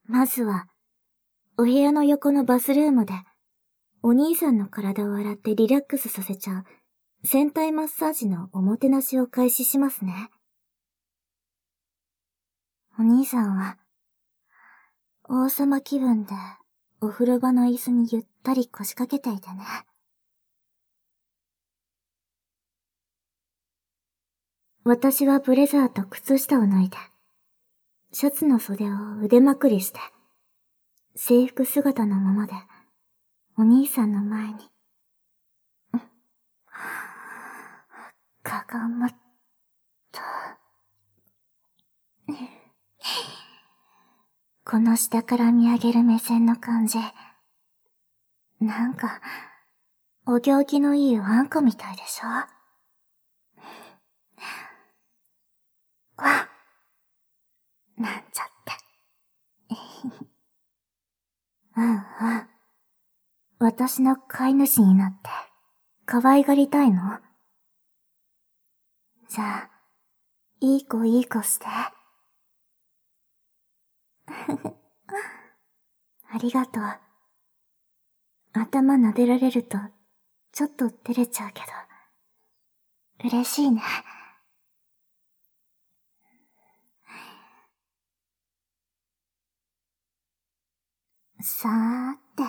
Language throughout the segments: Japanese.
まずは、お部屋の横のバスルームで、お兄さんの体を洗ってリラックスさせちゃう、全体マッサージのおもてなしを開始しますね。お兄さんは、王様気分で、お風呂場の椅子にゆったり腰掛けていてね。私はブレザーと靴下を脱いで、シャツの袖を腕まくりして、制服姿のままで、お兄さんの前に、かがむと、この下から見上げる目線の感じ、なんか、お行儀のいいワンコみたいでしょ？わっ、なんちゃって。うんうん。私の飼い主になって、可愛がりたいの？じゃあ、いい子して。ありがとう。頭撫でられると、ちょっと照れちゃうけど、嬉しいね。さーて。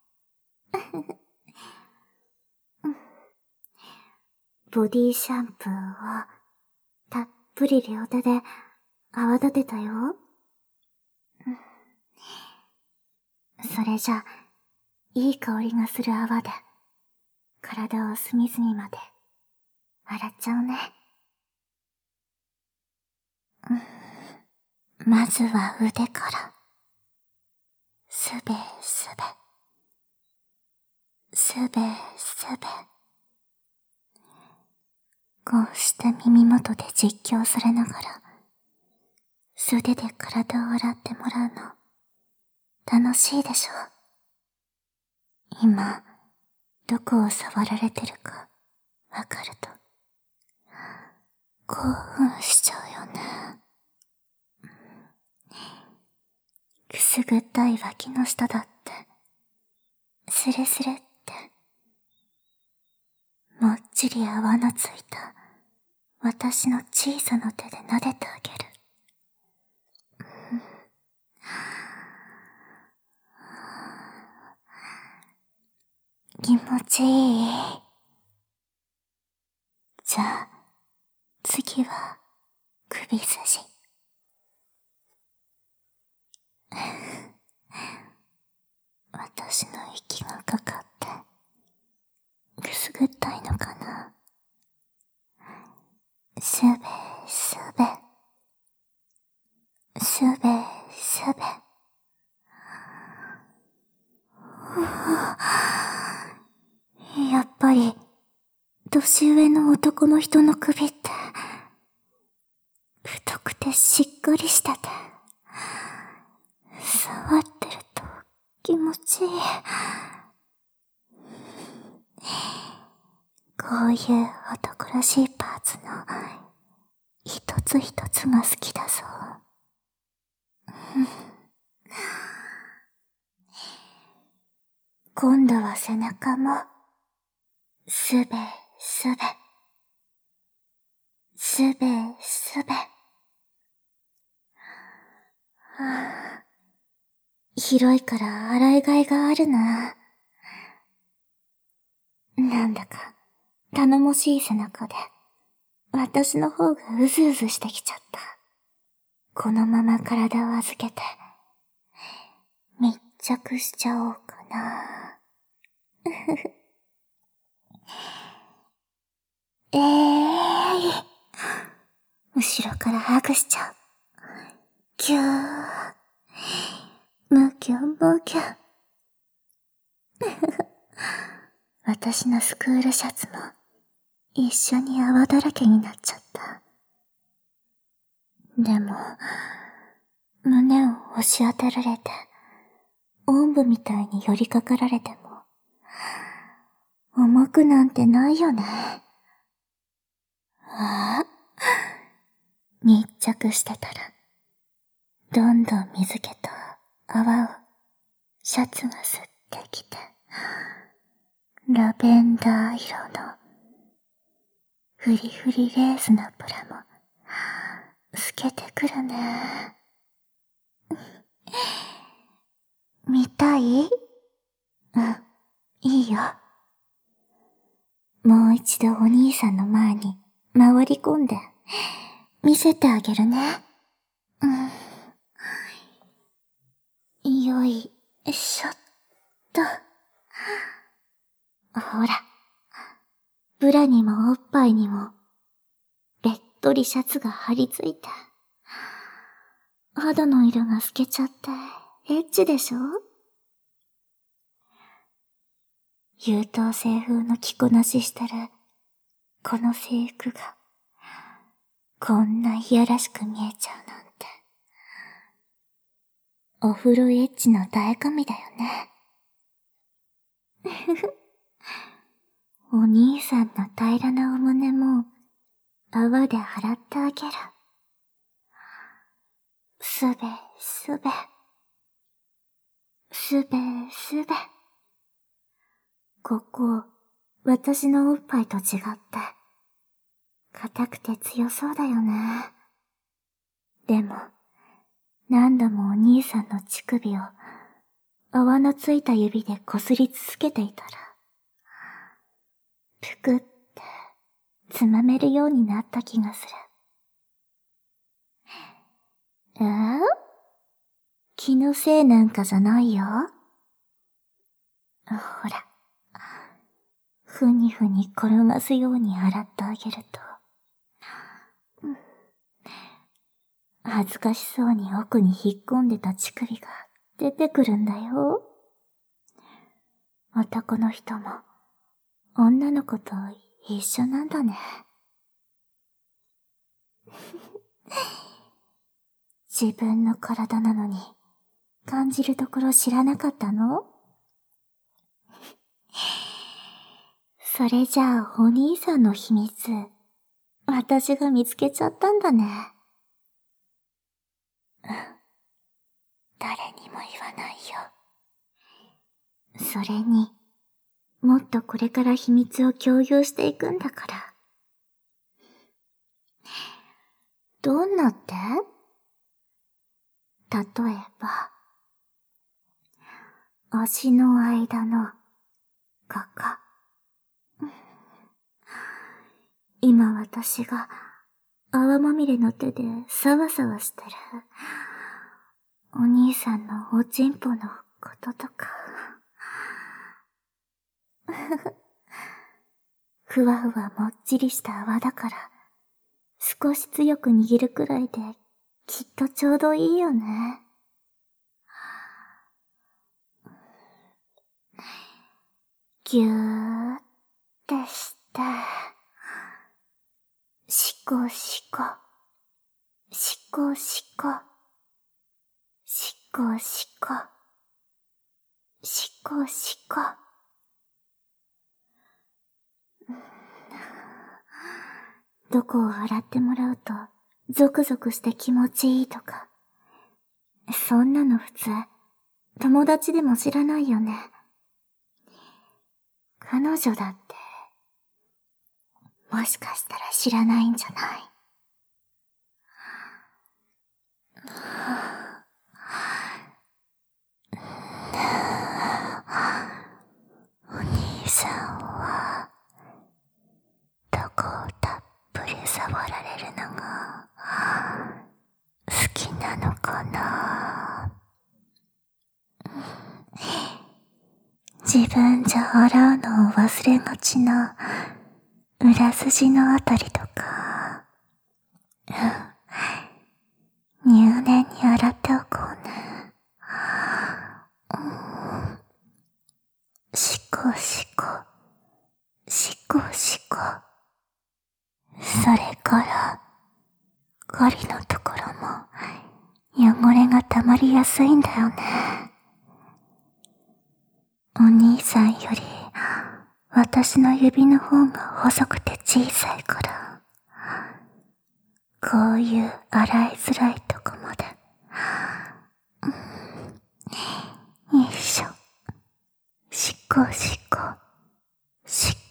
ボディシャンプーを、たっぷり両手で泡立てたよ。それじゃ、いい香りがする泡で、体を隅々まで、洗っちゃうね。まずは腕から。すべすべ。すべすべ。こうして耳元で実況されながら、素手で体を洗ってもらうの、楽しいでしょ？今、どこを触られてるか、わかると、興奮しちゃうよね。くすぐったい脇の下だって、スレスレって、もっちり泡のついた、私の小さな手で撫でてあげる。気持ちいい。じゃあ、次は、首筋。私の息がかかって、くすぐったいのかな。すべすべ。すべすべ。やっぱり、年上の男の人の首って、太くてしっかりしてて、触ってると気持ちいい。こういう男らしいパーツの一つ一つが好きだぞ。今度は背中も、すべすべ。すべすべ。広いから洗いがいがあるな。なんだか、頼もしい背中で、私の方がうずうずしてきちゃった。このまま体を預けて、密着しちゃおうかな。後ろからハグしちゃう。キュー。むきゅんむきゅん。私のスクールシャツも一緒に泡だらけになっちゃった。でも、胸を押し当てられて、おんぶみたいに寄りかかられても、重くなんてないよね。密着してたら、どんどん水気と泡をシャツが吸ってきて、ラベンダー色のフリフリレースのブラも透けてくるね。見たい？うん、いいよ。もう一度お兄さんの前に回り込んで見せてあげるね。よいしょっと。ほら、ブラにもおっぱいにもべっとりシャツが張り付いて、肌の色が透けちゃってエッチでしょ？優等生風の着こなししてるこの制服がこんないやらしく見えちゃうなんて。お風呂エッチの醍醐味だよね。お兄さんの平らなお胸も泡で洗ってあげる。すべすべ。すべすべ。ここ、私のおっぱいと違って、硬くて強そうだよね。でも、何度もお兄さんの乳首を泡のついた指でこすり続けていたら、ぷくってつまめるようになった気がする。気のせいなんかじゃないよ。ほら、ふにふに転がすように洗ってあげると、恥ずかしそうに奥に引っ込んでた乳首が出てくるんだよ。男の人も女の子と一緒なんだね。自分の体なのに感じるところ知らなかったの？それじゃあお兄さんの秘密、私が見つけちゃったんだね。誰にも言わないよ。それに、もっとこれから秘密を共有していくんだから。どんなって？例えば、足の間の画家。今私が泡まみれの手でサワサワしてるお兄さんのおちんぽのこととか。ふわふわもっちりした泡だから、少し強く握るくらいできっとちょうどいいよね。ぎゅーってして、しこしこ、しこしこ、しこしこ、しこしこ。どこを洗ってもらうとゾクゾクして気持ちいいとか。そんなの普通、友達でも知らないよね。彼女だって、もしかしたら知らないんじゃない？お兄さんは、どこをたっぷり触られるのが好きなのかな？自分じゃ洗うのを忘れがちな裏筋のあたりとか、入念に洗っておこうね。しこしこ、しこしこ。それから、ゴリのところも汚れが溜まりやすいんだよね。お兄さんより私の指の方が細くて小さいから、こういう洗いづらいとこまで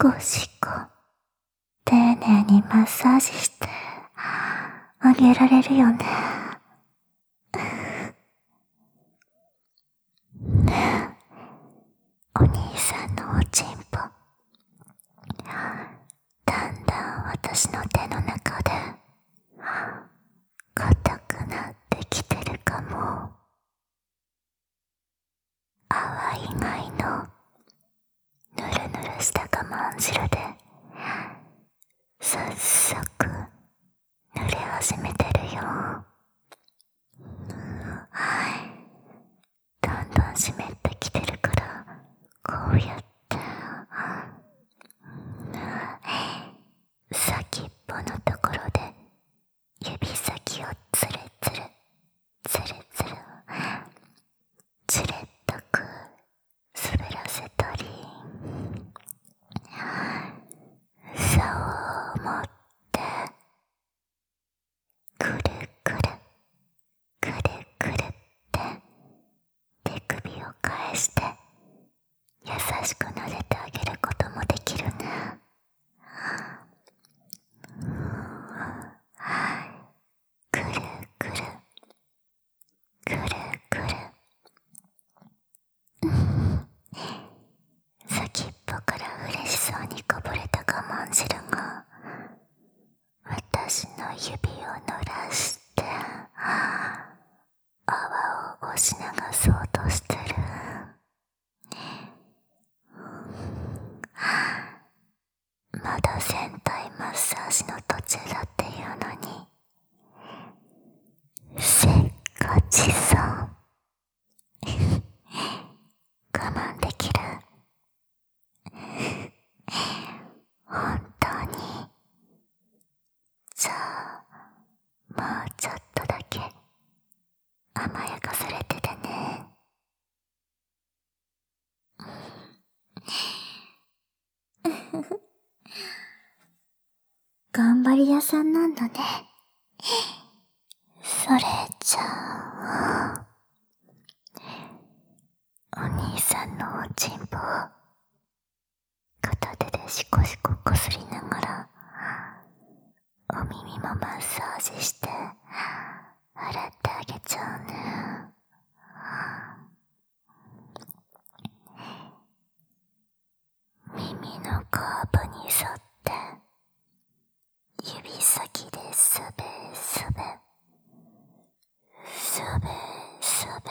コシコ、丁寧にマッサージしてあげられるよね。お兄さんのおちんぽ、だんだん私の手の中で硬くなってきてるかも。泡以外のぬるぬるした我慢汁で早速濡れ始めてるよ。だんだん湿ってきてるから、こうやって先っぽのところで指先をつるつるつるつるつれっとく滑らせたり、竿を持ってくるくるくるくるって手首を返して優しく撫でてあげることもできるね。くるくるくるくる、先っぽから嬉しそうにこぼれた我慢汁が私の指を濡らして泡を押し流そうとしてる。まだ全体マッサージの途中だっていうのにせっかちそう。我慢できる。本当に。じゃあもうちょっとだけ甘やかされててね。頑張り屋さんなんだね。それじゃあお兄さんのおちんぽを片手でシコシコこすりながらお耳もマッサージして洗ってあげちゃうね。耳のカーブに沿って指先でスベスベスベスベ、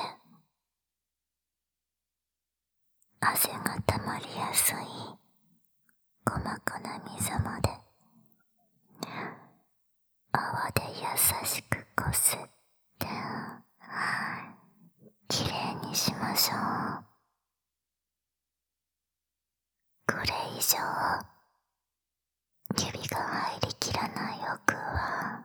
汗が溜まりやすい細かな溝まで泡で優しくこすってきれいにしましょう。これ以上指が入りきらない奥は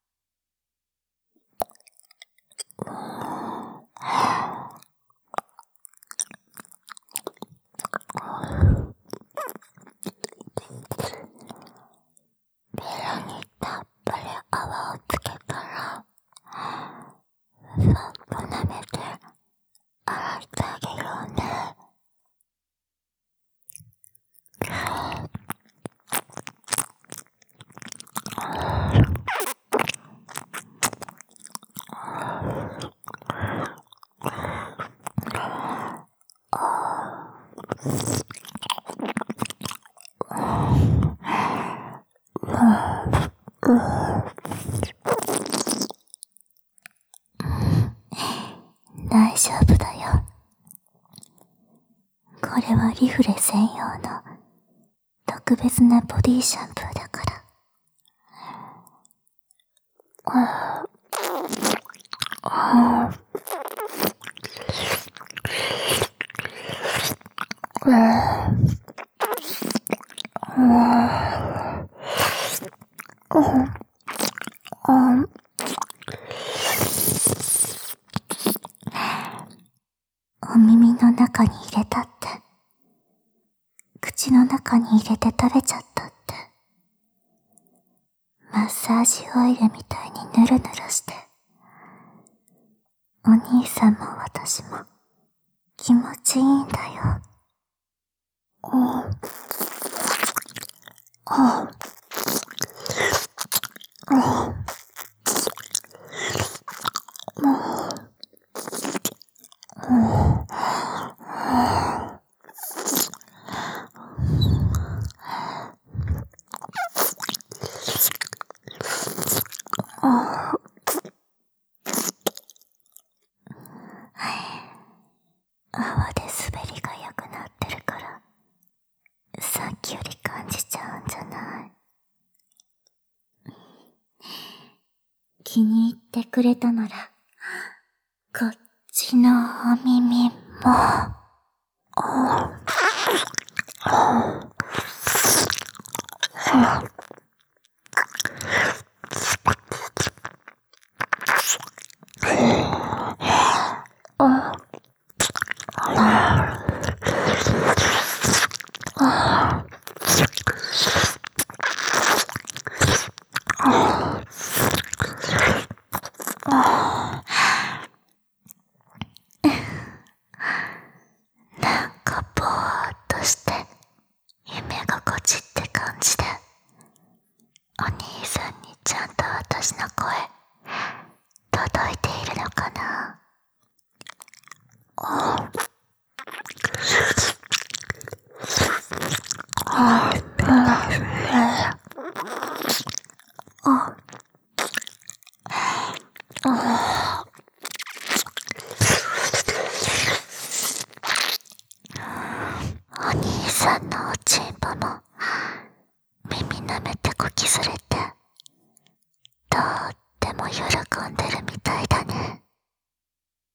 ベロにたっぷり泡をつけたらそっと舐めて洗ってあげようね。大丈夫だよ。これはリフレ専用の特別なボディシャンプーだから。お耳の中に入れたって、口の中に入れて食べちゃったって、マッサージオイルみたいにヌルヌルして、お兄さんも私も気持ちいいんだよ。 泡で滑りが良くなってるから、さっきより感じちゃうんじゃない？気に入ってくれたなら、こっちのお耳も。なんかぼーっとして、夢心地って感じで、お兄さんにちゃんと私の声、届いているのかな？あ